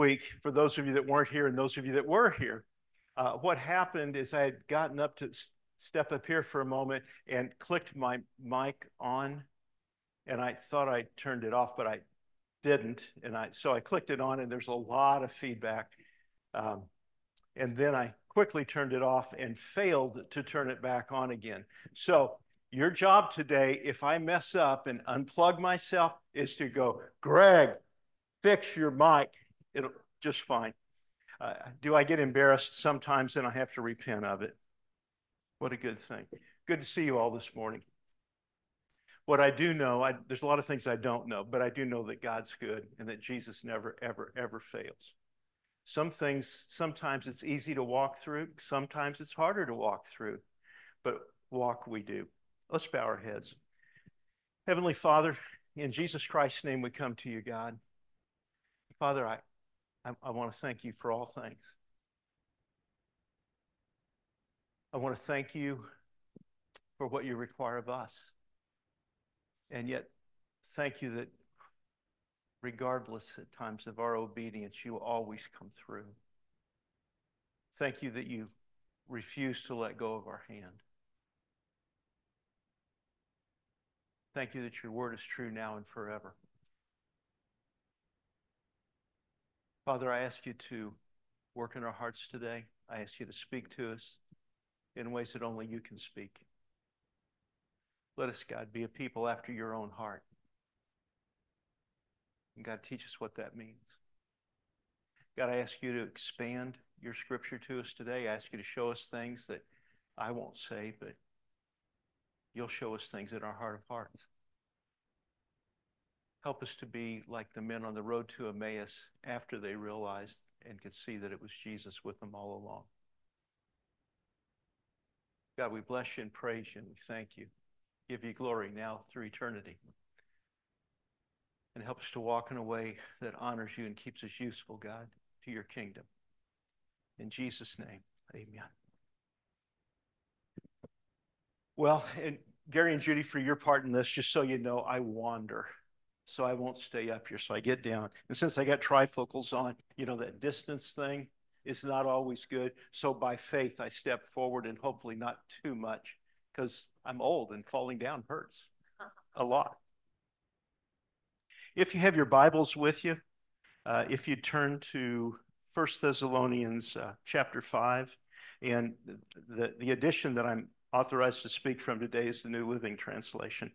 week, for those of you that weren't here and those of you that were here, what happened is I had gotten up to step up here for a moment and clicked my mic on, and I thought I turned it off, but I didn't. So I clicked it on, and there's a lot of feedback. Um, and then I quickly turned it off and failed to turn it back on again. So your job today, if I mess up and unplug myself, is to go, Greg, fix your mic. It'll just fine. Do I get embarrassed sometimes and I have to repent of it? What a good thing. Good to see you all this morning. What I do know, there's a lot of things I don't know, but I do know that God's good and that Jesus never, ever, ever fails. Some things, sometimes it's easy to walk through, sometimes it's harder to walk through, but walk we do. Let's bow our heads. Heavenly Father, in Jesus Christ's name we come to you, God. Father, I want to thank you for all things. I want to thank you for what you require of us. And yet, thank you that regardless at times of our obedience, you always come through. Thank you that you refuse to let go of our hand. Thank you that your word is true now and forever. Father, I ask you to work in our hearts today. I ask you to speak to us in ways that only you can speak. Let us, God, be a people after your own heart. And God, teach us what that means. God, I ask you to expand your scripture to us today. I ask you to show us things that I won't say, but you'll show us things in our heart of hearts. Help us to be like the men on the road to Emmaus after they realized and could see that it was Jesus with them all along. God, we bless you and praise you and we thank you. Give you glory now through eternity. And help us to walk in a way that honors you and keeps us useful, God, to your kingdom. In Jesus' name, amen. Well, and Gary and Judy, for your part in this, just so you know, I wander. So I won't stay up here. So I get down. And since I got trifocals on, that distance thing is not always good. So by faith, I step forward and hopefully not too much because I'm old and falling down hurts a lot. If you have your Bibles with you, if you turn to 1 Thessalonians chapter 5, and the edition that I'm authorized to speak from today is the New Living Translation.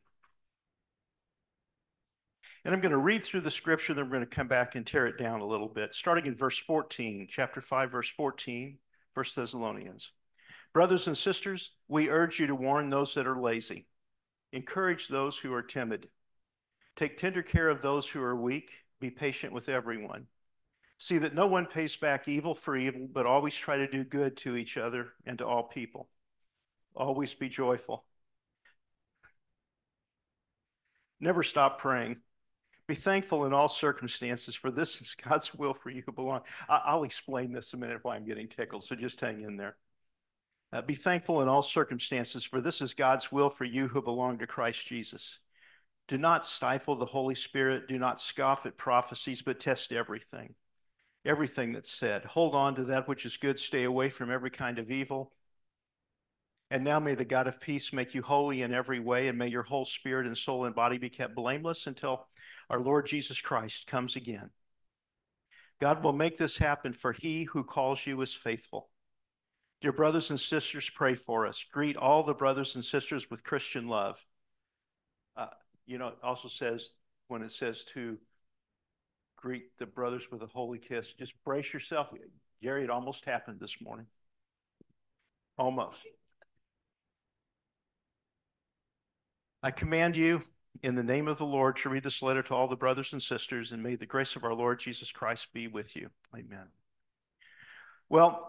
And I'm going to read through the scripture, then we're going to come back and tear it down a little bit, starting in verse 14, chapter 5, verse 14, 1 Thessalonians. Brothers and sisters, we urge you to warn those that are lazy. Encourage those who are timid. Take tender care of those who are weak. Be patient with everyone. See that no one pays back evil for evil, but always try to do good to each other and to all people. Always be joyful. Never stop praying. Be thankful in all circumstances, for this is God's will for you who belong. I'll explain this a minute why I'm getting tickled, so just hang in there. Be thankful in all circumstances, for this is God's will for you who belong to Christ Jesus. Do not stifle the Holy Spirit. Do not scoff at prophecies, but test everything. Everything that's said. Hold on to that which is good. Stay away from every kind of evil. And now may the God of peace make you holy in every way, and may your whole spirit and soul and body be kept blameless until our Lord Jesus Christ comes again. God will make this happen, for he who calls you is faithful. Dear brothers and sisters, pray for us. Greet all the brothers and sisters with Christian love. It also says, when it says to greet the brothers with a holy kiss, just brace yourself. Gary, it almost happened this morning. Almost. I command you in the name of the Lord to read this letter to all the brothers and sisters, and may the grace of our Lord Jesus Christ be with you. Amen. Well,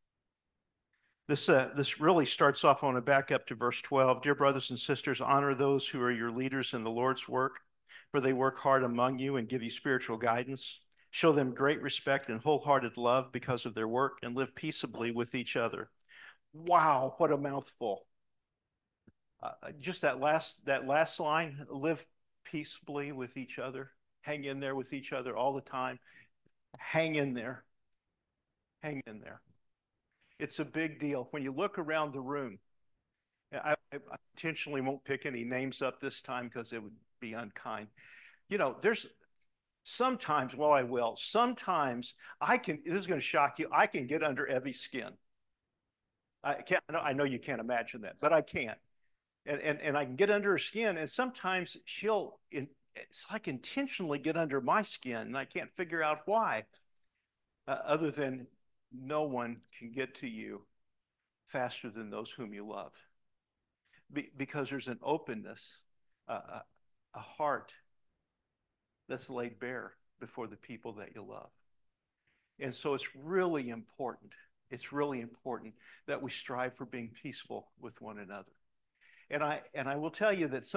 this really starts off on a back up to verse 12. Dear brothers and sisters, honor those who are your leaders in the Lord's work, for they work hard among you and give you spiritual guidance. Show them great respect and wholehearted love because of their work, and live peaceably with each other. Wow, what a mouthful. Just that last line, live peaceably with each other, hang in there with each other all the time. hang in there. Hang in there. It's a big deal. When you look around the room, I intentionally won't pick any names up this time because it would be unkind. You know, there's sometimes, well, I will. Sometimes I can, this is going to shock you, I can get under Evie's skin. I know you can't imagine that, but I can. And I can get under her skin, and sometimes it's like intentionally get under my skin, and I can't figure out why, other than no one can get to you faster than those whom you love. Because there's an openness, a heart that's laid bare before the people that you love. And so it's really important. It's really important that we strive for being peaceful with one another. And I will tell you that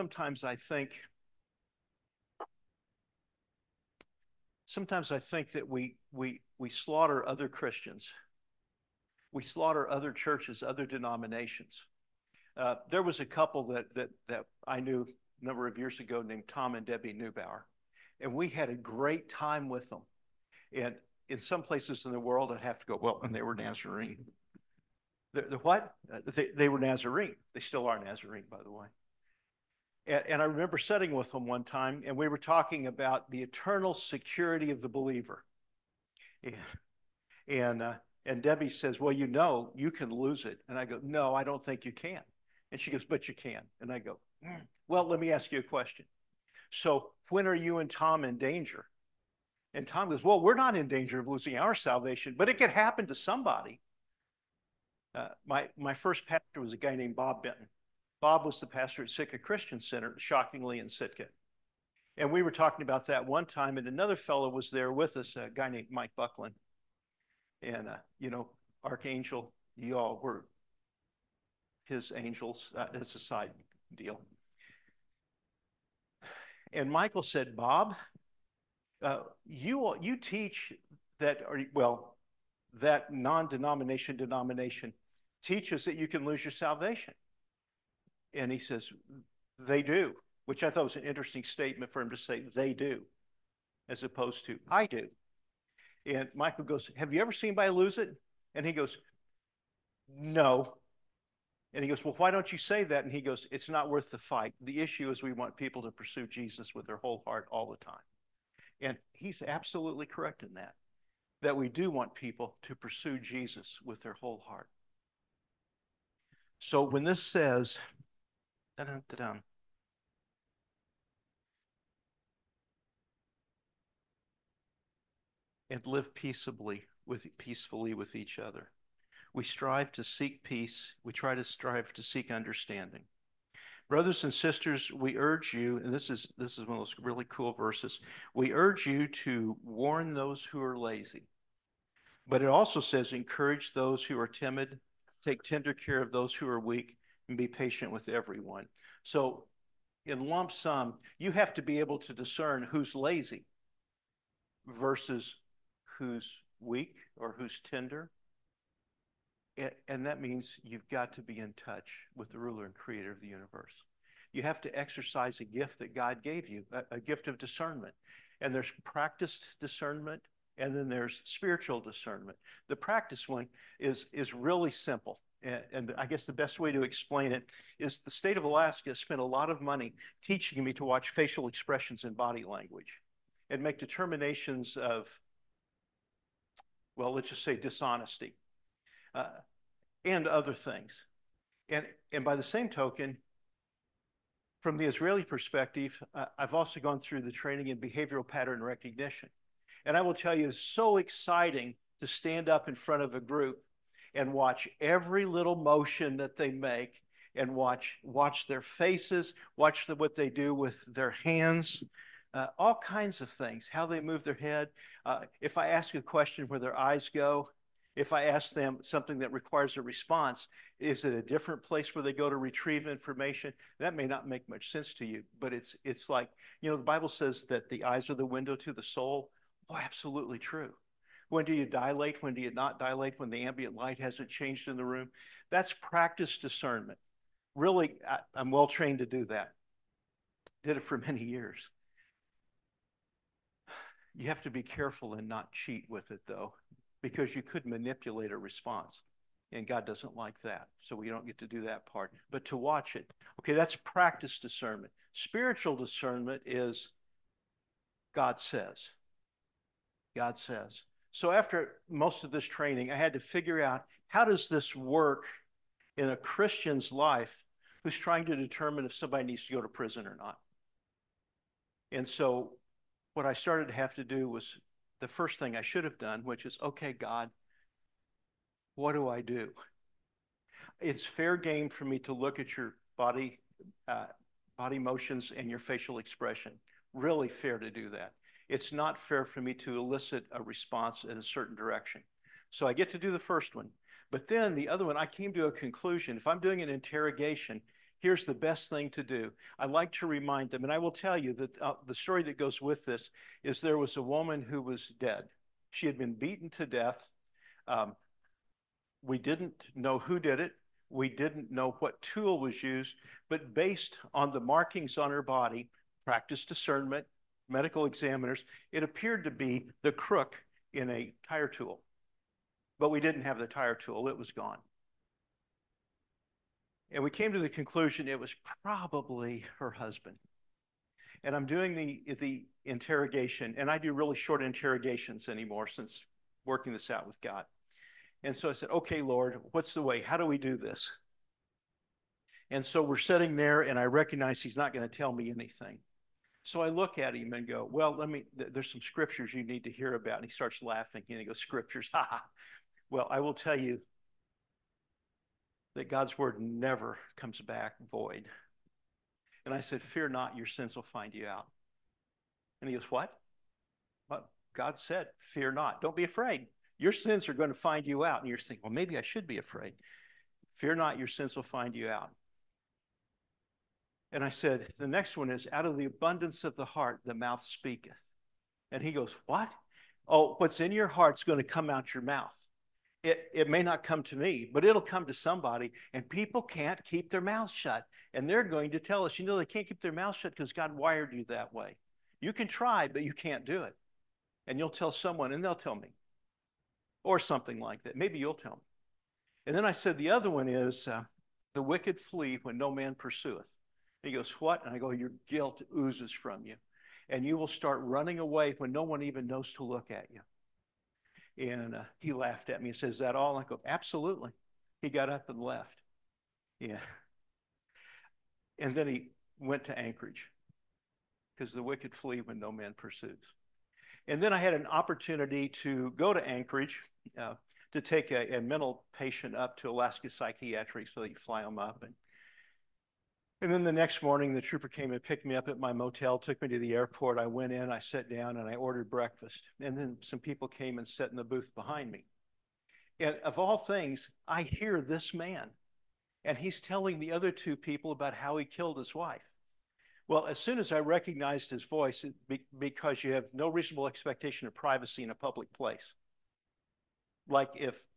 sometimes I think that we slaughter other Christians. We slaughter other churches, other denominations. There was a couple that I knew a number of years ago named Tom and Debbie Neubauer, and we had a great time with them. And in some places in the world, I'd have to go, well, and they were Nazarene. The what? They were Nazarene. They still are Nazarene, by the way. And I remember sitting with them one time, and we were talking about the eternal security of the believer. And and Debbie says, well, you know, you can lose it. And I go, no, I don't think you can. And she goes, but you can. And I go, well, let me ask you a question. So when are you and Tom in danger? And Tom goes, well, we're not in danger of losing our salvation, but it could happen to somebody. My first pastor was a guy named Bob Benton. Bob was the pastor at Sitka Christian Center, shockingly, in Sitka. And we were talking about that one time, and another fellow was there with us, a guy named Mike Buckland. And, you know, Archangel, you all were his angels. It's a side deal. And Michael said, Bob, you teach that, well, that denomination teaches that you can lose your salvation. And he says, they do, which I thought was an interesting statement for him to say, they do, as opposed to, I do. And Michael goes, have you ever seen anybody lose it? And he goes, no. And he goes, well, why don't you say that? And he goes, it's not worth the fight. The issue is we want people to pursue Jesus with their whole heart all the time. And he's absolutely correct in that we do want people to pursue Jesus with their whole heart. So when this says, and live peaceably peacefully with each other. We strive to seek peace. We try to strive to seek understanding. Brothers and sisters, we urge you, and this is one of those really cool verses. We urge you to warn those who are lazy. But it also says, encourage those who are timid, take tender care of those who are weak, and be patient with everyone. So in lump sum, you have to be able to discern who's lazy versus who's weak or who's tender. And that means you've got to be in touch with the ruler and creator of the universe. You have to exercise a gift that God gave you, a gift of discernment. And there's practiced discernment, and then there's spiritual discernment. The practice one is really simple. And I guess the best way to explain it is the state of Alaska spent a lot of money teaching me to watch facial expressions and body language and make determinations of, well, let's just say dishonesty. And other things. And by the same token, from the Israeli perspective, I've also gone through the training in behavioral pattern recognition. And I will tell you, it's so exciting to stand up in front of a group and watch every little motion that they make and watch their faces, watch what they do with their hands, all kinds of things, how they move their head. If I ask a question where their eyes go, if I ask them something that requires a response, is it a different place where they go to retrieve information? That may not make much sense to you, but it's like, you know, the Bible says that the eyes are the window to the soul. Oh, absolutely true. When do you dilate? When do you not dilate? When the ambient light hasn't changed in the room? That's practice discernment. Really, I'm well trained to do that. Did it for many years. You have to be careful and not cheat with it, though, because you could manipulate a response. And God doesn't like that. So we don't get to do that part. But to watch it. Okay, that's practice discernment. Spiritual discernment is God says. God says. So after most of this training, I had to figure out, how does this work in a Christian's life who's trying to determine if somebody needs to go to prison or not? And so what I started to have to do was the first thing I should have done, which is, okay, God, what do I do? It's fair game for me to look at your uh, body motions and your facial expression. Really fair to do that. It's not fair for me to elicit a response in a certain direction. So I get to do the first one. But then the other one, I came to a conclusion. If I'm doing an interrogation, here's the best thing to do. I like to remind them, and I will tell you that the story that goes with this is there was a woman who was dead. She had been beaten to death. We didn't know who did it. We didn't know what tool was used, but based on the markings on her body, practice discernment, medical examiners, it appeared to be the crook in a tire tool. But we didn't have the tire tool. It was gone. And we came to the conclusion it was probably her husband. And I'm doing the interrogation, and I do really short interrogations anymore since working this out with God. And so I said, okay, Lord, what's the way? How do we do this? And so we're sitting there, and I recognize he's not going to tell me anything. So I look at him and go, well, there's some scriptures you need to hear about. And he starts laughing, and he goes, scriptures, ha ha. Well, I will tell you that God's word never comes back void. And I said, fear not, your sins will find you out. And he goes, what? Well, God said, fear not. Don't be afraid. Your sins are going to find you out. And you're thinking, well, maybe I should be afraid. Fear not, your sins will find you out. And I said, the next one is, out of the abundance of the heart, the mouth speaketh. And he goes, what? Oh, what's in your heart's going to come out your mouth. It may not come to me, but it'll come to somebody. And people can't keep their mouths shut. And they're going to tell us, they can't keep their mouth shut because God wired you that way. You can try, but you can't do it. And you'll tell someone, and they'll tell me. Or something like that. Maybe you'll tell me. And then I said, the other one is, the wicked flee when no man pursueth. And he goes, what? And I go, your guilt oozes from you. And you will start running away when no one even knows to look at you. And he laughed at me and says, is that all? I go, absolutely. He got up and left. Yeah. And then he went to Anchorage because the wicked flee when no man pursues. And then I had an opportunity to go to Anchorage to take a mental patient up to Alaska Psychiatric, so that you fly them up. And then the next morning, the trooper came and picked me up at my motel, took me to the airport. I went in, I sat down, and I ordered breakfast. And then some people came and sat in the booth behind me. And of all things, I hear this man, and he's telling the other two people about how he killed his wife. Well, as soon as I recognized his voice, because you have no reasonable expectation of privacy in a public place. Like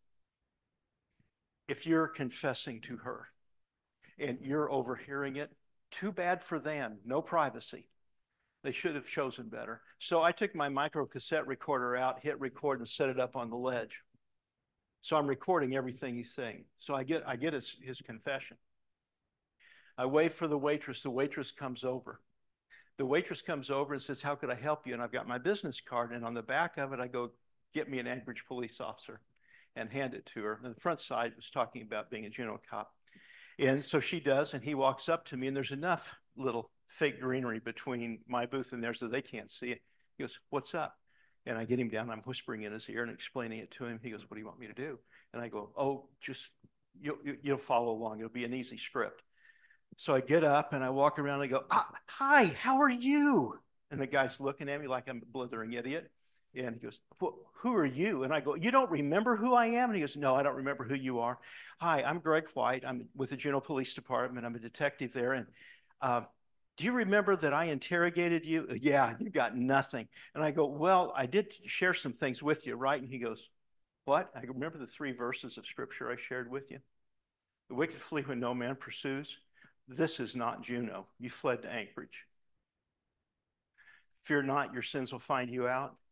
if you're confessing to her and you're overhearing it, too bad for them, no privacy. They should have chosen better. So I took my micro cassette recorder out, hit record, and set it up on the ledge. So I'm recording everything he's saying. So I get his confession. I wait for the waitress. The waitress comes over. The waitress comes over and says, how could I help you? And I've got my business card. And on the back of it, I go, get me an Anchorage police officer, and hand it to her. And the front side was talking about being a Juneau cop. And so she does, and he walks up to me, and there's enough little fake greenery between my booth and theirs so they can't see it. He goes, what's up? And I get him down. I'm whispering in his ear and explaining it to him. He goes, what do you want me to do? And I go, oh, just, you'll follow along. It'll be an easy script. So I get up and I walk around and I go, hi, how are you? And the guy's looking at me like I'm a blithering idiot. And he goes, well, who are you? And I go, you don't remember who I am? And he goes, no, I don't remember who you are. Hi, I'm Greg White. I'm with the Juneau Police Department. I'm a detective there. And do you remember that I interrogated you? Yeah, you got nothing. And I go, well, I did share some things with you, right? And he goes, what? I remember the 3 verses of scripture I shared with you. The wicked flee when no man pursues. This is not Juneau. You fled to Anchorage. Fear not, your sins will find you out.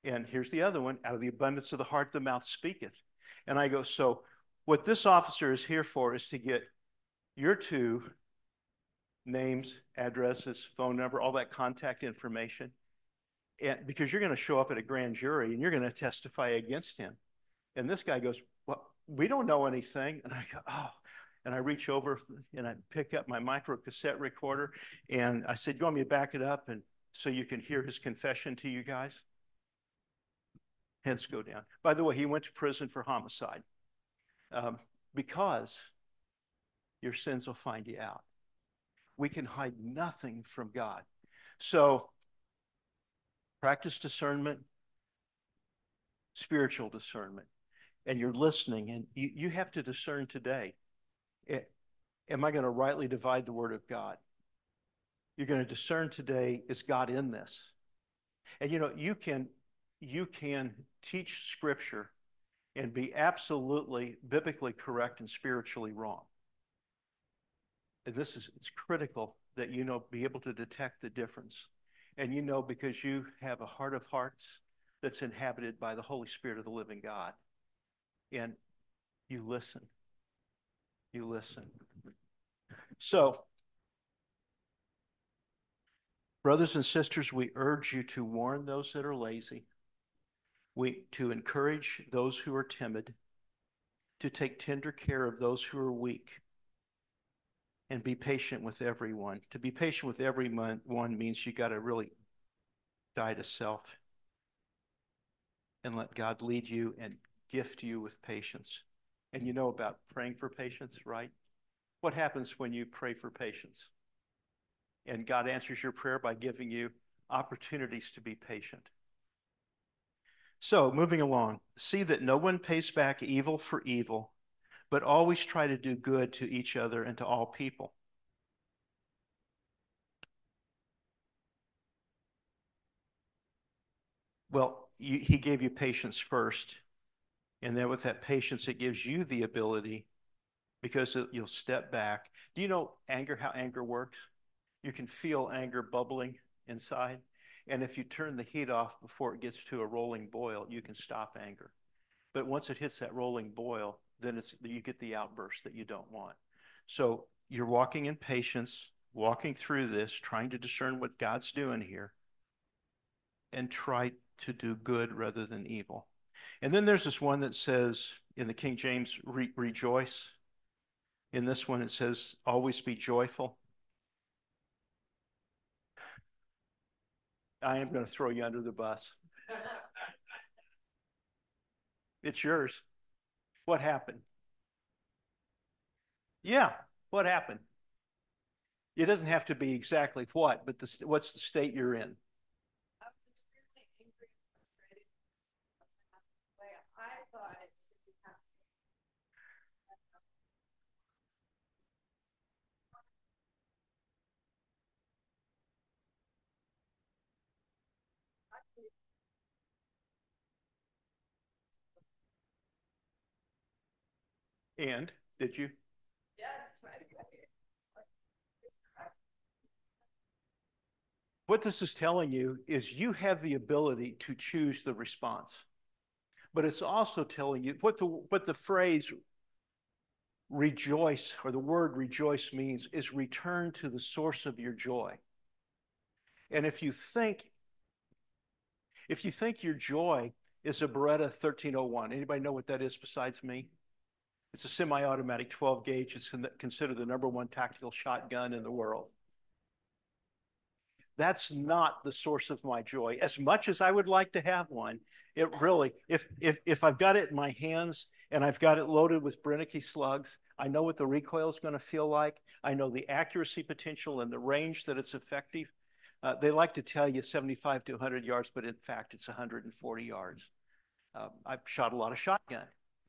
And here's the other one, out of the abundance of the heart, the mouth speaketh. And I go, so what this officer is here for is to get your two names, addresses, phone number, all that contact information. And because you're going to show up at a grand jury and you're going to testify against him. And this guy goes, well, we don't know anything. And I go, oh. And I reach over and I pick up my micro cassette recorder. And I said, you want me to back it up and so you can hear his confession to you guys? Heads go down. By the way, he went to prison for homicide because your sins will find you out. We can hide nothing from God. So practice discernment, spiritual discernment, and you're listening, and you have to discern today. Am I going to rightly divide the word of God? You're going to discern today, is God in this? And you can teach scripture and be absolutely biblically correct and spiritually wrong. And it's critical that be able to detect the difference. And because you have a heart of hearts that's inhabited by the Holy Spirit of the living God. And you listen. You listen. So, brothers and sisters, we urge you to warn those that are lazy, to encourage those who are timid, to take tender care of those who are weak, and be patient with everyone. To be patient with everyone means you got to really die to self and let God lead you and gift you with patience. And you know about praying for patience, right? What happens when you pray for patience? And God answers your prayer by giving you opportunities to be patient. So, moving along, see that no one pays back evil for evil, but always try to do good to each other and to all people. Well, he gave you patience first. And then with that patience, it gives you the ability, because you'll step back. Do you know how anger works? You can feel anger bubbling inside. And if you turn the heat off before it gets to a rolling boil, you can stop anger. But once it hits that rolling boil, then you get the outburst that you don't want. So you're walking in patience, walking through this, trying to discern what God's doing here, and try to do good rather than evil. And then there's this one that says in the King James, rejoice. In this one, it says, always be joyful. I am going to throw you under the bus. It's yours. What happened? Yeah, what happened? It doesn't have to be exactly what, but what's the state you're in? I was extremely angry and frustrated. I thought it should be happening. And did you? Yes, right. What this is telling you is you have the ability to choose the response. But it's also telling you what the phrase rejoice, or the word rejoice, means is return to the source of your joy. And if you think your joy is a Beretta 1301, anybody know what that is besides me? It's a semi-automatic 12 gauge. It's considered the #1 tactical shotgun in the world. That's not the source of my joy. As much as I would like to have one, it really, if I've got it in my hands and I've got it loaded with Brennecke slugs, I know what the recoil is going to feel like. I know the accuracy potential and the range that it's effective. They like to tell you 75 to 100 yards, but in fact, it's 140 yards. I've shot a lot of shotgun.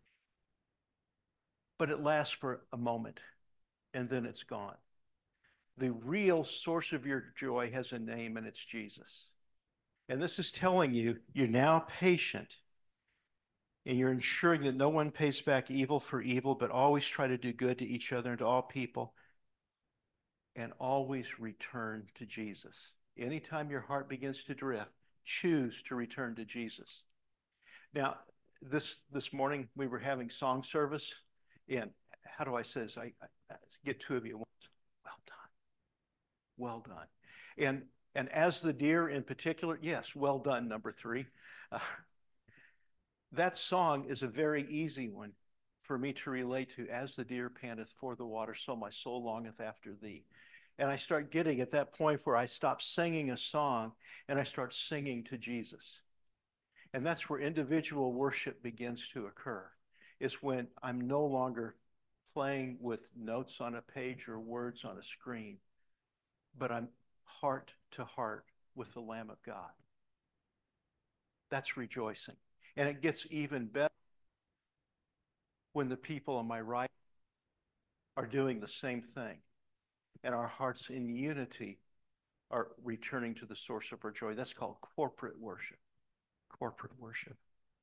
But it lasts for a moment, and then it's gone. The real source of your joy has a name, and it's Jesus. And this is telling you you're now patient, and you're ensuring that no one pays back evil for evil, but always try to do good to each other and to all people, and always return to Jesus. Anytime your heart begins to drift, choose to return to Jesus. Now, this morning we were having song service, and how do I say this? I get two of you at once. Well done, well done, and as the deer in particular, yes, well done, number three. Uh, that song is a very easy one for me to relate to. As the deer panteth for the water, so my soul longeth after thee. And I start getting at that point where I stop singing a song and I start singing to Jesus. And that's where individual worship begins to occur. It's when I'm no longer playing with notes on a page or words on a screen, but I'm heart to heart with the Lamb of God. That's rejoicing. And it gets even better when the people on my right are doing the same thing, and our hearts in unity are returning to the source of our joy. That's called corporate worship. Corporate worship.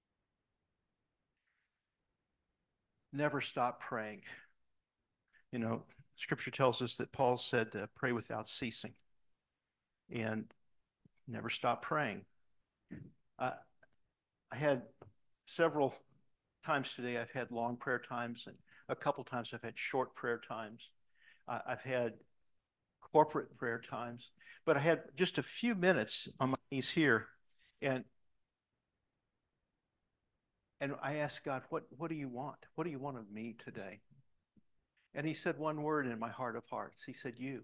Never stop praying. You know, Scripture tells us that Paul said, pray without ceasing. And never stop praying. I had several times today, I've had long prayer times, and a couple times I've had short prayer times. I've had corporate prayer times, but I had just a few minutes on my knees here, and I asked God, what do you want? What do you want of me today? And he said one word in my heart of hearts. He said, you.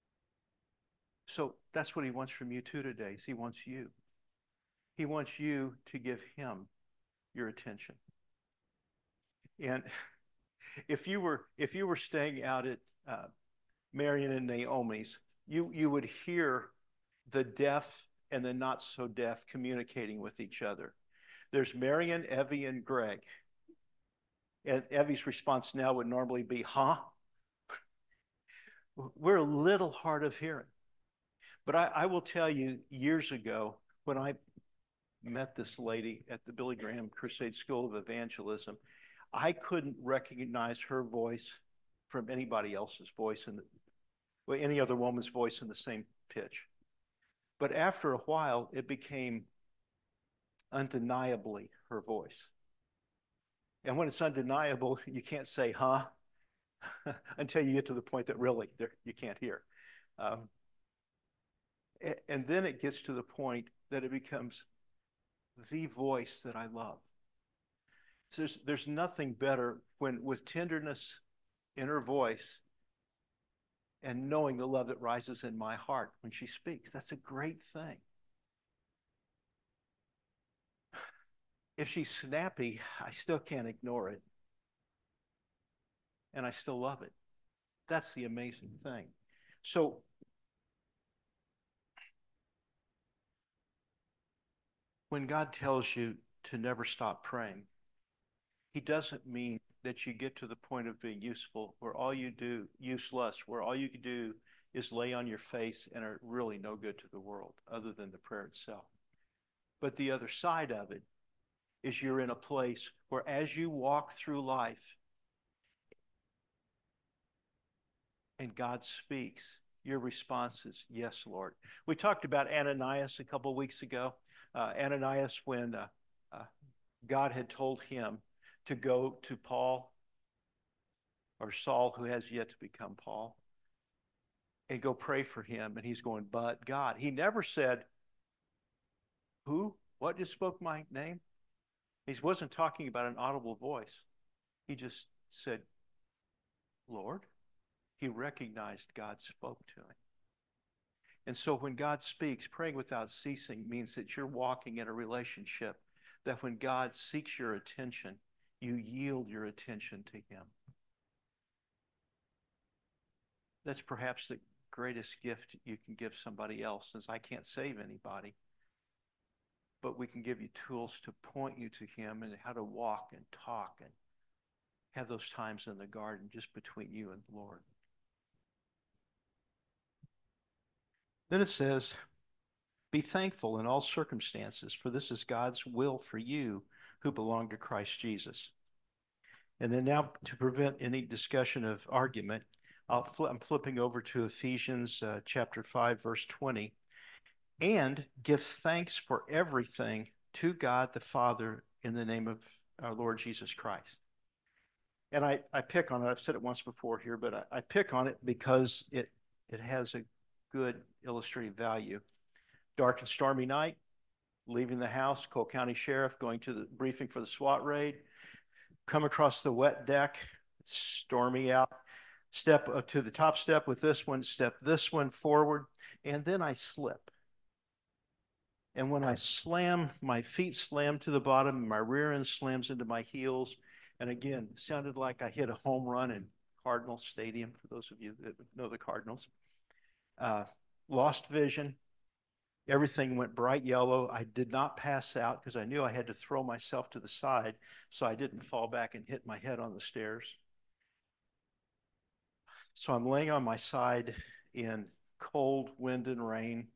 So that's what he wants from you too today. He wants you. He wants you to give him your attention. And if you were staying out at Marion and Naomi's, you would hear the deaf and the not so deaf communicating with each other. There's Marion, Evie, and Greg. And Evie's response now would normally be, huh? We're a little hard of hearing. But I will tell you, years ago, when I met this lady at the Billy Graham Crusade School of Evangelism, I couldn't recognize her voice from anybody else's voice, any other woman's voice in the same pitch. But after a while, it became undeniably her voice. And when it's undeniable, you can't say, huh, until you get to the point that really you can't hear. And then it gets to the point that it becomes the voice that I love. So there's nothing better when, with tenderness in her voice and knowing the love that rises in my heart when she speaks. That's a great thing. If she's snappy, I still can't ignore it. And I still love it. That's the amazing thing. So when God tells you to never stop praying, he doesn't mean that you get to the point of being useful where all you do, useless, where all you can do is lay on your face and are really no good to the world other than the prayer itself. But the other side of it is you're in a place where as you walk through life and God speaks, your response is, yes, Lord. We talked about Ananias a couple of weeks ago. Ananias, when God had told him to go to Paul, or Saul, who has yet to become Paul, and go pray for him. And he's going, but God. He never said, who? What just spoke my name? He wasn't talking about an audible voice. He just said, Lord. He recognized God spoke to him. And so when God speaks, praying without ceasing means that you're walking in a relationship that when God seeks your attention, you yield your attention to him. That's perhaps the greatest gift you can give somebody else, since I can't save anybody. But we can give you tools to point you to him and how to walk and talk and have those times in the garden just between you and the Lord. Then it says, be thankful in all circumstances, for this is God's will for you who belong to Christ Jesus. And then now, to prevent any discussion of argument, I'm flipping over to Ephesians chapter 5, verse 20. and give thanks for everything to God the Father in the name of our Lord Jesus Christ. And I pick on it. I've said it once before here, but I pick on it because it has a good illustrative value. Dark and stormy night, leaving the house, Cole County Sheriff, going to the briefing for the SWAT raid, come across the wet deck, it's stormy out, step up to the top step with this one, step this one forward, and then I slip. And when I slam, my feet slam to the bottom, my rear end slams into my heels. And again, sounded like I hit a home run in Cardinal Stadium, for those of you that know the Cardinals. Lost vision. Everything went bright yellow. I did not pass out because I knew I had to throw myself to the side so I didn't fall back and hit my head on the stairs. So I'm laying on my side in cold wind and rain.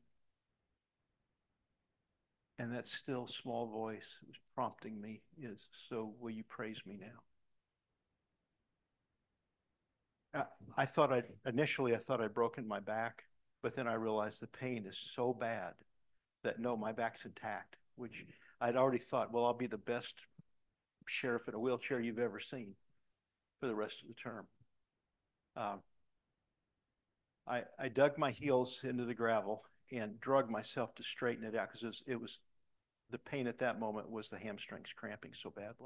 And that still small voice was prompting me is, so will you praise me now? I thought initially I thought I'd broken my back, but then I realized the pain is so bad that no, my back's intact, which I'd already thought, well, I'll be the best sheriff in a wheelchair you've ever seen for the rest of the term. I dug my heels into the gravel and drug myself to straighten it out because it was the pain at that moment was the hamstrings cramping so badly.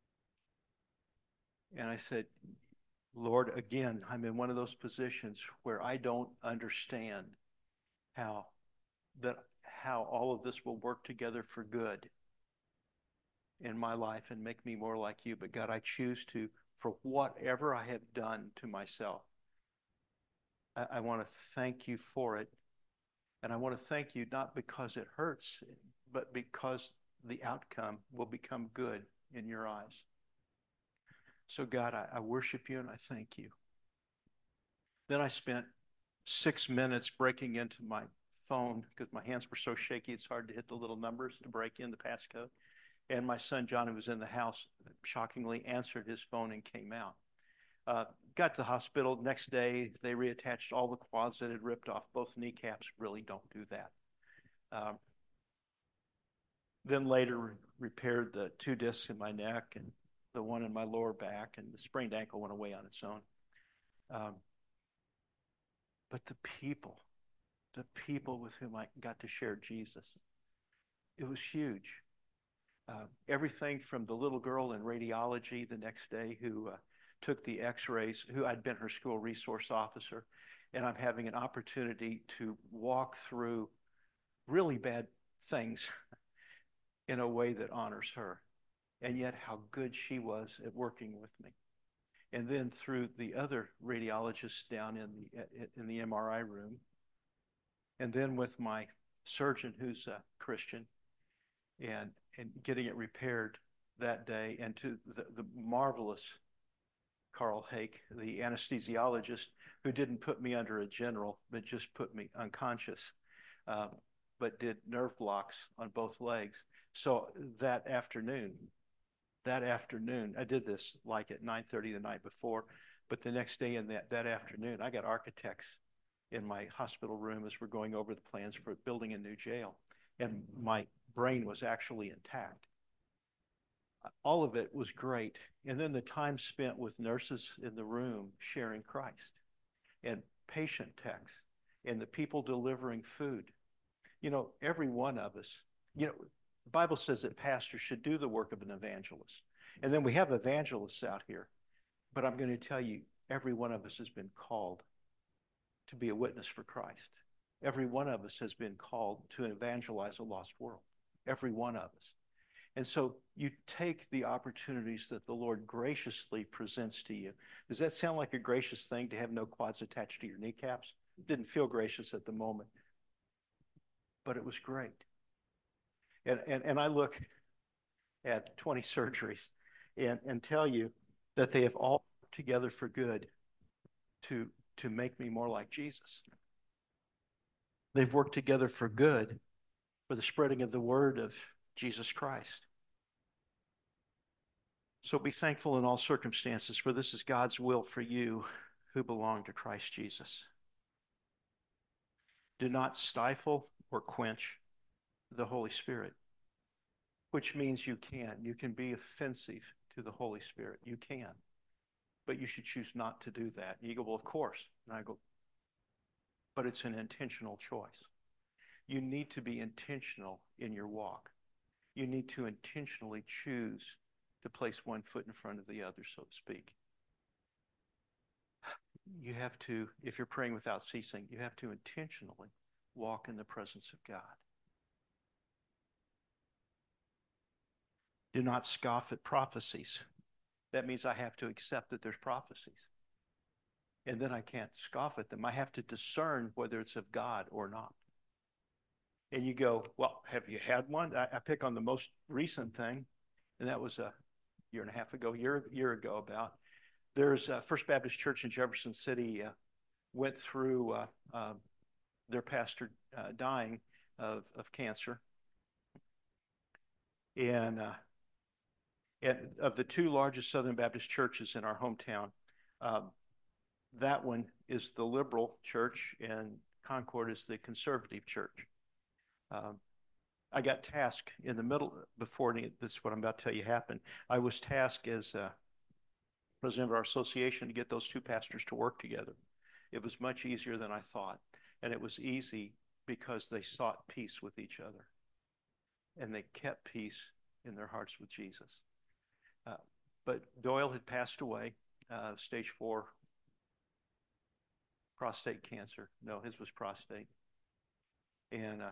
And I said, Lord, again, I'm in one of those positions where I don't understand how all of this will work together for good in my life and make me more like you. But God, I choose to, for whatever I have done to myself, I want to thank you for it. And I want to thank you not because it hurts, but because the outcome will become good in your eyes. So God, I worship you and I thank you. Then I spent 6 minutes breaking into my phone because my hands were so shaky it's hard to hit the little numbers to break in the passcode. And my son John, who was in the house, shockingly answered his phone and came out. Got to the hospital. Next day, they reattached all the quads that had ripped off both kneecaps. Really don't do that. Then later repaired the 2 discs in my neck and the one in my lower back, and the sprained ankle went away on its own. But the people with whom I got to share Jesus, it was huge. Everything from the little girl in radiology the next day who took the x-rays, who I'd been her school resource officer, and I'm having an opportunity to walk through really bad things in a way that honors her, and yet how good she was at working with me. And then through the other radiologists down in the MRI room, and then with my surgeon who's a Christian, and getting it repaired that day, and to the marvelous Carl Hake, the anesthesiologist, who didn't put me under a general, but just put me unconscious, but did nerve blocks on both legs. So that afternoon, I did this like at 9:30 the night before, but the next day in that afternoon, I got architects in my hospital room as we're going over the plans for building a new jail, and my brain was actually intact. All of it was great. And then the time spent with nurses in the room sharing Christ, and patient techs, and the people delivering food. You know, every one of us, you know, the Bible says that pastors should do the work of an evangelist. And then we have evangelists out here. But I'm going to tell you, every one of us has been called to be a witness for Christ. Every one of us has been called to evangelize a lost world. Every one of us. And so you take the opportunities that the Lord graciously presents to you. Does that sound like a gracious thing to have no quads attached to your kneecaps? It didn't feel gracious at the moment, but it was great. And I look at 20 surgeries and tell you that they have all worked together for good to make me more like Jesus. They've worked together for good for the spreading of the word of Jesus Christ. So be thankful in all circumstances, for this is God's will for you who belong to Christ Jesus. Do not stifle or quench the Holy Spirit, which means you can. You can be offensive to the Holy Spirit. You can. But you should choose not to do that. And you go, well, of course. And I go, but it's an intentional choice. You need to be intentional in your walk. You need to intentionally choose to place one foot in front of the other, so to speak. You have to, if you're praying without ceasing, you have to intentionally walk in the presence of God. Do not scoff at prophecies. That means I have to accept that there's prophecies. And then I can't scoff at them. I have to discern whether it's of God or not. And you go, well, have you had one? I pick on the most recent thing, and that was a year and a half ago, year ago about. There's First Baptist Church in Jefferson City went through their pastor dying of cancer. And of the two largest Southern Baptist churches in our hometown, that one is the liberal church, and Concord is the conservative church. I got tasked in the middle, before this is what I'm about to tell you happened. I was tasked as president of our association to get those two pastors to work together. It was much easier than I thought. And it was easy because they sought peace with each other. And they kept peace in their hearts with Jesus. But Doyle had passed away, stage 4 prostate cancer. No, his was prostate. And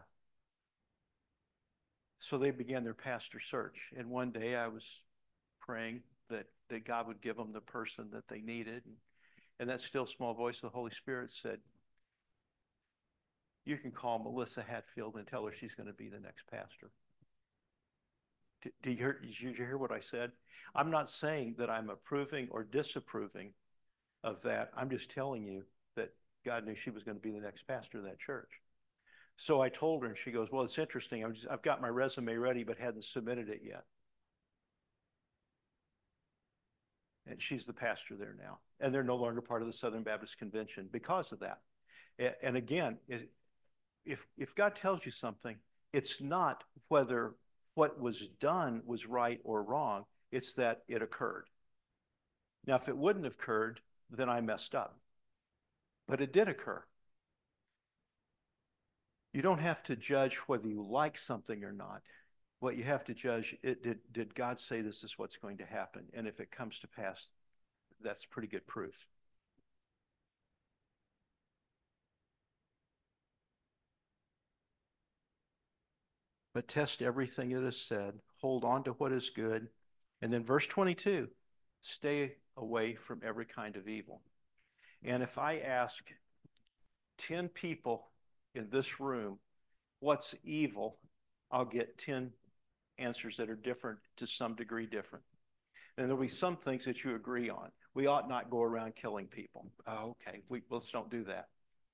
so they began their pastor search. And one day I was praying that God would give them the person that they needed. And that still small voice of the Holy Spirit said, you can call Melissa Hatfield and tell her she's going to be the next pastor. Did you hear what I said? I'm not saying that I'm approving or disapproving of that. I'm just telling you that God knew she was going to be the next pastor of that church. So I told her, and she goes, well, it's interesting. I've got my resume ready, but hadn't submitted it yet. And she's the pastor there now. And they're no longer part of the Southern Baptist Convention because of that. And again, if God tells you something, it's not whether what was done was right or wrong. It's that it occurred. Now, if it wouldn't have occurred, then I messed up. But it did occur. You don't have to judge whether you like something or not. What you have to judge, did God say this is what's going to happen? And if it comes to pass, that's pretty good proof. But test everything that is said. Hold on to what is good. And then verse 22, stay away from every kind of evil. And if I ask 10 people in this room, what's evil, I'll get 10 answers that are different, to some degree different. And there'll be some things that you agree on. We ought not go around killing people. Oh, okay, let's don't do that.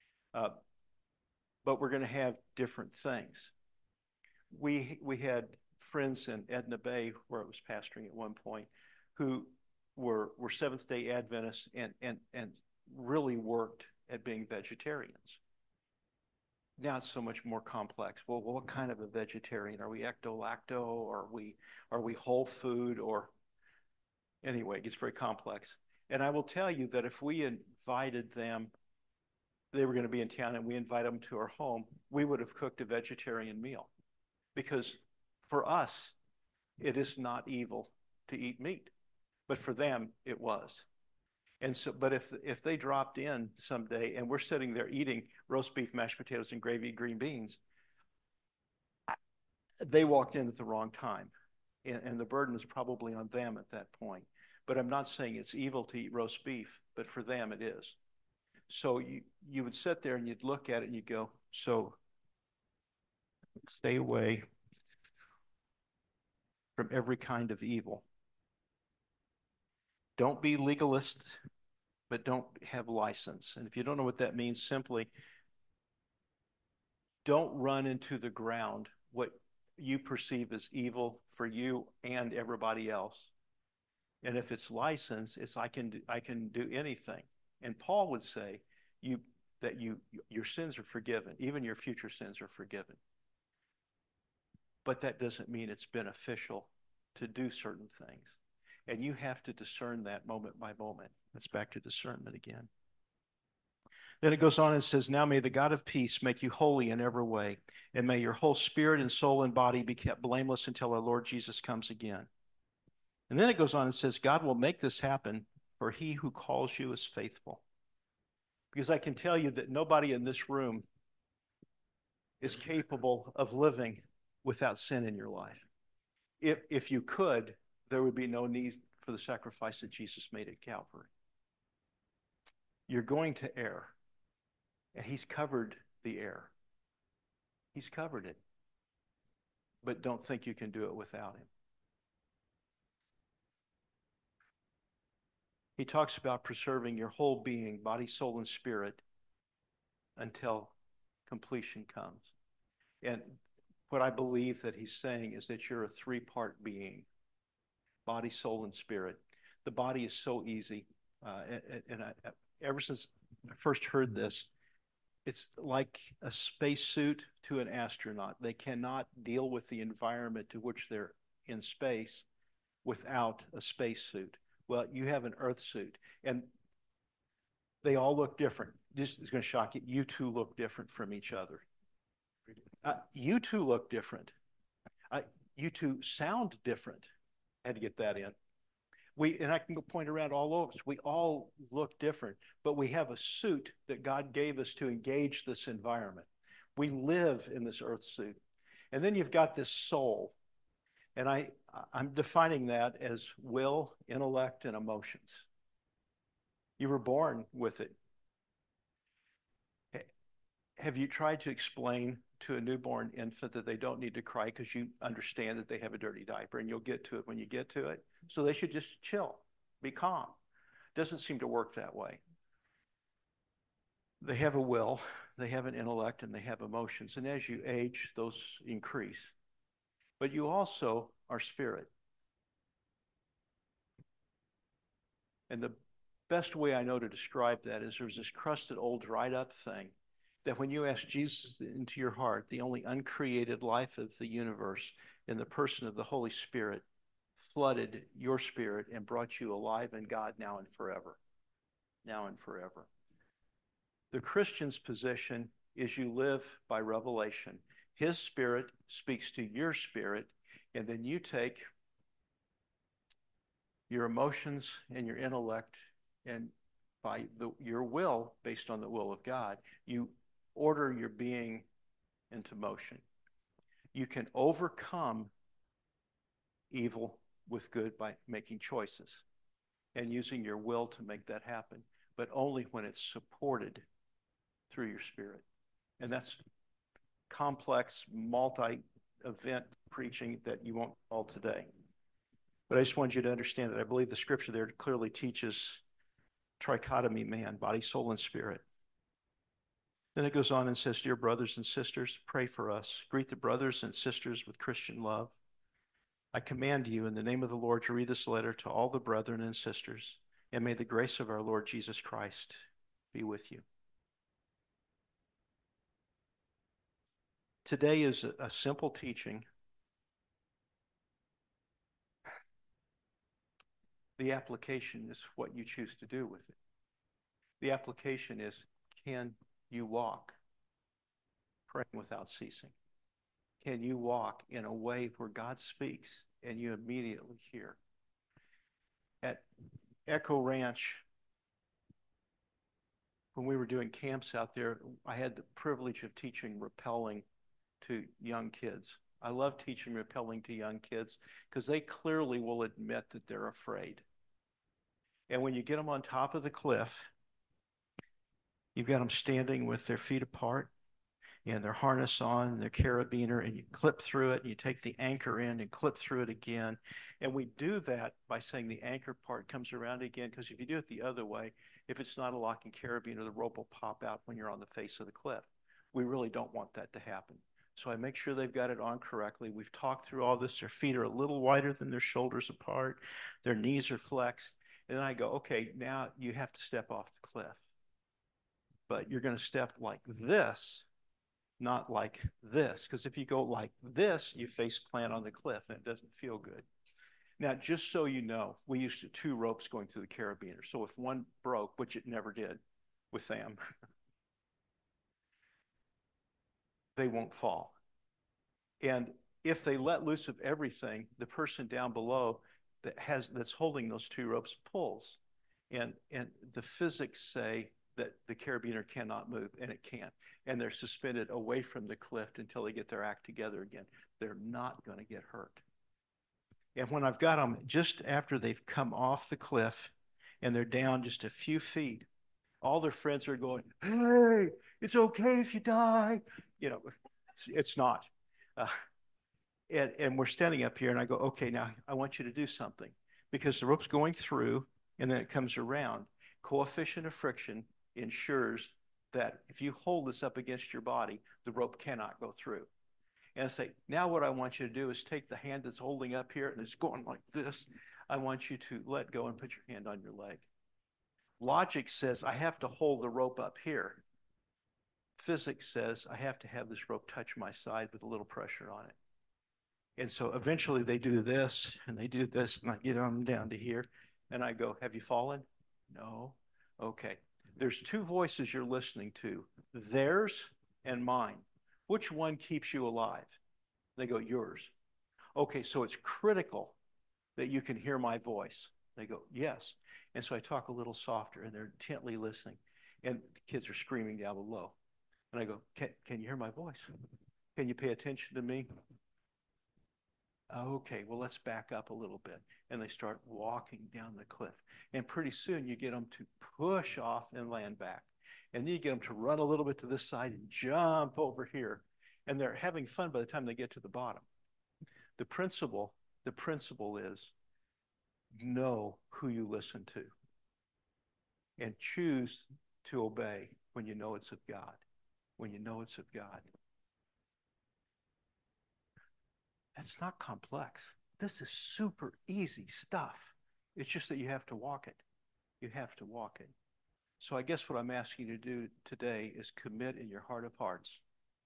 But we're going to have different things. We had friends in Edna Bay, where I was pastoring at one point, who were Seventh-day Adventists and really worked at being vegetarians. Now it's so much more complex. Well, what kind of a vegetarian? Are we ecto-lacto? Or are we whole food? Or anyway, it gets very complex. And I will tell you that if we invited them, they were going to be in town, and we invited them to our home, we would have cooked a vegetarian meal. Because for us, it is not evil to eat meat. But for them, it was. And so, but if they dropped in someday and we're sitting there eating roast beef, mashed potatoes, and gravy, green beans, they walked in at the wrong time. And the burden is probably on them at that point. But I'm not saying it's evil to eat roast beef, but for them it is. So you would sit there and you'd look at it and you'd go, so stay away from every kind of evil. Don't be legalist, but don't have license. And if you don't know what that means, simply don't run into the ground what you perceive as evil for you and everybody else. And if it's license, it's I can do anything. And Paul would say, that your sins are forgiven. Even your future sins are forgiven. But that doesn't mean it's beneficial to do certain things. And you have to discern that moment by moment. That's back to discernment again. Then it goes on and says, now may the God of peace make you holy in every way, and may your whole spirit and soul and body be kept blameless until our Lord Jesus comes again. And then it goes on and says, God will make this happen, for he who calls you is faithful. Because I can tell you that nobody in this room is capable of living without sin in your life. If you could, there would be no need for the sacrifice that Jesus made at Calvary. You're going to err. And he's covered the error. He's covered it. But don't think you can do it without him. He talks about preserving your whole being, body, soul, and spirit, until completion comes. And what I believe that he's saying is that you're a three-part being, body, soul, and spirit. The body is so easy. Ever since I first heard this, it's like a spacesuit to an astronaut. They cannot deal with the environment to which they're in space without a spacesuit. Well, you have an Earth suit, and they all look different. This is going to shock you. You two look different from each other. You two look different. You two sound different. I had to get that in. And I can go point around all over us. We all look different, but we have a suit that God gave us to engage this environment. We live in this earth suit. And then you've got this soul. And I'm defining that as will, intellect, and emotions. You were born with it. Have you tried to explain to a newborn infant that they don't need to cry because you understand that they have a dirty diaper, and you'll get to it when you get to it? So they should just chill, be calm. Doesn't seem to work that way. They have a will, they have an intellect, and they have emotions. And as you age, those increase. But you also are spirit. And the best way I know to describe that is there's this crusted, old, dried up thing that when you ask Jesus into your heart, the only uncreated life of the universe in the person of the Holy Spirit flooded your spirit and brought you alive in God now and forever. Now and forever. The Christian's position is you live by revelation. His spirit speaks to your spirit, and then you take your emotions and your intellect, and by your will, based on the will of God, you order your being into motion. You can overcome evil with good by making choices and using your will to make that happen, but only when it's supported through your spirit. And that's complex, multi-event preaching that you won't call today. But I just want you to understand that I believe the scripture there clearly teaches trichotomy man, body, soul, and spirit. Then it goes on and says, dear brothers and sisters, pray for us. Greet the brothers and sisters with Christian love. I command you in the name of the Lord to read this letter to all the brethren and sisters, and may the grace of our Lord Jesus Christ be with you. Today is a simple teaching. The application is what you choose to do with it. The application is, can you walk praying without ceasing? Can you walk in a way where God speaks and you immediately hear? At Echo Ranch, when we were doing camps out there, I had the privilege of teaching rappelling to young kids. I love teaching rappelling to young kids because they clearly will admit that they're afraid. And when you get them on top of the cliff, you've got them standing with their feet apart and their harness on, and their carabiner, and you clip through it, and you take the anchor in and clip through it again. And we do that by saying the anchor part comes around again, because if you do it the other way, if it's not a locking carabiner, the rope will pop out when you're on the face of the cliff. We really don't want that to happen. So I make sure they've got it on correctly. We've talked through all this. Their feet are a little wider than their shoulders apart. Their knees are flexed. And then I go, okay, now you have to step off the cliff. but you're going to step like this, not like this. Because if you go like this, you face plant on the cliff and it doesn't feel good. Now, just so you know, we used to 2 ropes going through the carabiner. So if one broke, which it never did with Sam, they won't fall. And if they let loose of everything, the person down below that's holding those 2 ropes pulls. And the physics say that the carabiner cannot move, and it can't. And they're suspended away from the cliff until they get their act together again. They're not going to get hurt. And when I've got them just after they've come off the cliff and they're down just a few feet, all their friends are going, "Hey, it's okay if you die." You know, it's not. Uh, and we're standing up here, and I go, "Okay, now I want you to do something," because the rope's going through and then it comes around. Coefficient of friction ensures that if you hold this up against your body, the rope cannot go through. And I say, now what I want you to do is take the hand that's holding up here and it's going like this. I want you to let go and put your hand on your leg. Logic says I have to hold the rope up here. Physics says I have to have this rope touch my side with a little pressure on it. And so eventually they do this and they do this, and I get them down to here and I go, "Have you fallen?" "No." "Okay." There's 2 voices you're listening to, theirs and mine. Which one keeps you alive? They go, "Yours." "Okay, so it's critical that you can hear my voice." They go, "Yes." And so I talk a little softer and they're intently listening. And the kids are screaming down below. And I go, can you hear my voice? Can you pay attention to me? "Okay, well, let's back up a little bit." And they start walking down the cliff. And pretty soon you get them to push off and land back. And then you get them to run a little bit to this side and jump over here. And they're having fun by the time they get to the bottom. The principle is know who you listen to and choose to obey when you know it's of God. When you know it's of God. That's not complex. This is super easy stuff. It's just that you have to walk it. You have to walk it. So I guess what I'm asking you to do today is commit in your heart of hearts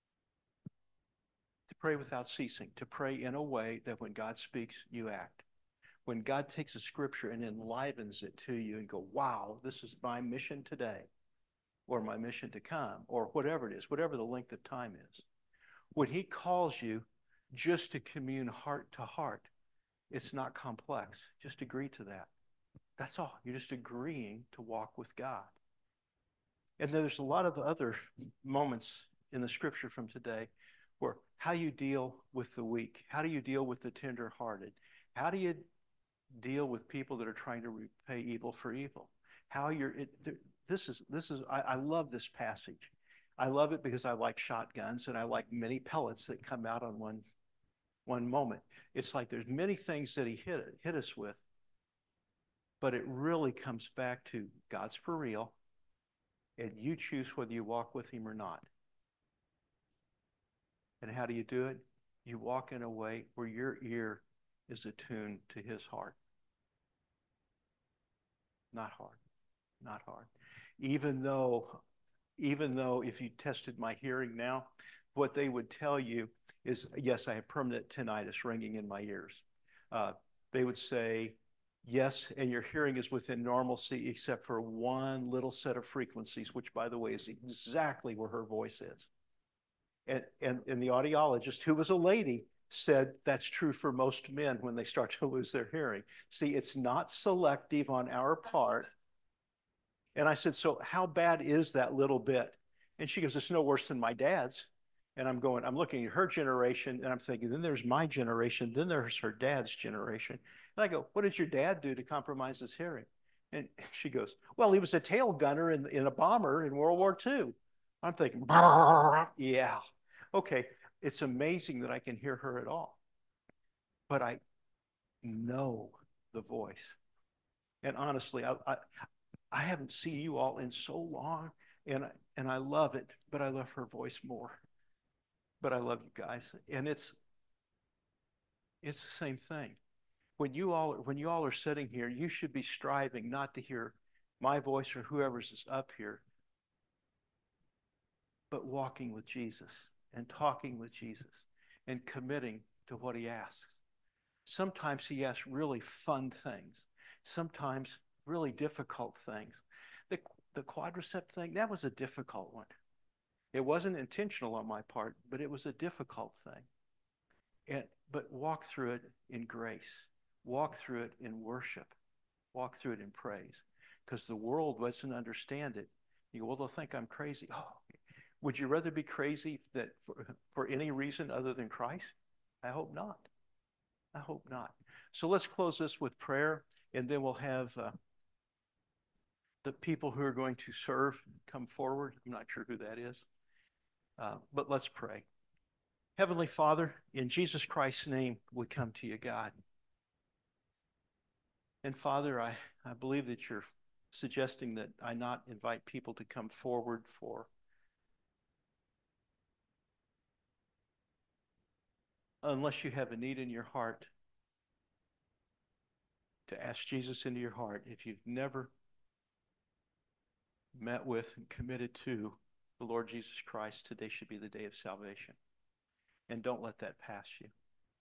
to pray without ceasing, to pray in a way that when God speaks, you act. When God takes a scripture and enlivens it to you and go, "Wow, this is my mission today," or my mission to come, or whatever it is, whatever the length of time is. When he calls you just to commune heart to heart, it's not complex. Just agree to that. That's all. You're just agreeing to walk with God. And there's a lot of other moments in the scripture from today where how you deal with the weak, how do you deal with the tenderhearted, how do you deal with people that are trying to repay evil for evil, how you're this is I love this passage. I love it because I like shotguns and I like many pellets that come out on one moment. It's like there's many things that he hit us with, but it really comes back to God's for real, and you choose whether you walk with him or not. And how do you do it? You walk in a way where your ear is attuned to his heart. Not hard. Not hard. Even though if you tested my hearing now, what they would tell you is, yes, I have permanent tinnitus ringing in my ears. They would say, yes, and your hearing is within normalcy except for one little set of frequencies, which, by the way, is exactly where her voice is. And the audiologist, who was a lady, said that's true for most men when they start to lose their hearing. See, it's not selective on our part. And I said, "So how bad is that little bit?" And she goes, "It's no worse than my dad's." And I'm looking at her generation and I'm thinking, then there's my generation, then there's her dad's generation. And I go, "What did your dad do to compromise his hearing?" And she goes, "Well, he was a tail gunner in a bomber in World War II. I'm thinking, yeah, okay. It's amazing that I can hear her at all. But I know the voice. And honestly, I haven't seen you all in so long, and I love it, but I love her voice more. But I love you guys, and it's the same thing. When you all are sitting here, you should be striving not to hear my voice or whoever's is up here, but walking with Jesus and talking with Jesus and committing to what he asks. Sometimes he asks really fun things, sometimes really difficult things. The, the quadricep thing, that was a difficult one. It wasn't intentional on my part, but it was a difficult thing. But walk through it in grace, walk through it in worship, walk through it in praise, because the world doesn't understand it. You go, well, they'll think I'm crazy. Oh, would you rather be crazy that for any reason other than Christ? I hope not. I hope not. So let's close this with prayer, and then we'll have the people who are going to serve come forward. I'm not sure who that is, but let's pray. Heavenly Father, in Jesus Christ's name, we come to you, God. And Father, I believe that you're suggesting that I not invite people to come forward for unless you have a need in your heart to ask Jesus into your heart. If you've never met with and committed to the Lord Jesus Christ, today should be the day of salvation. And don't let that pass you.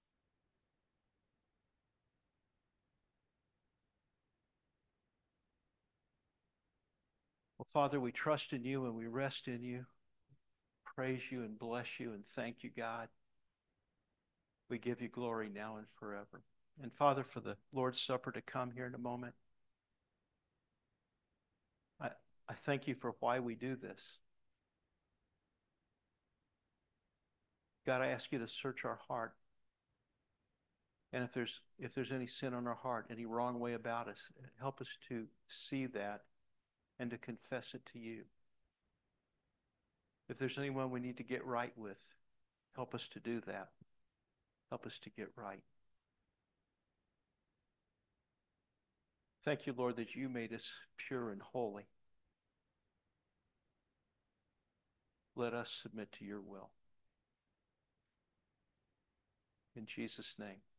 Well, Father, we trust in you and we rest in you. Praise you and bless you and thank you, God. We give you glory now and forever. And Father, for the Lord's Supper to come here in a moment, I thank you for why we do this. God, I ask you to search our heart. And if there's any sin on our heart, any wrong way about us, help us to see that and to confess it to you. If there's anyone we need to get right with, help us to do that. Help us to get right. Thank you, Lord, that you made us pure and holy. Let us submit to your will. In Jesus' name.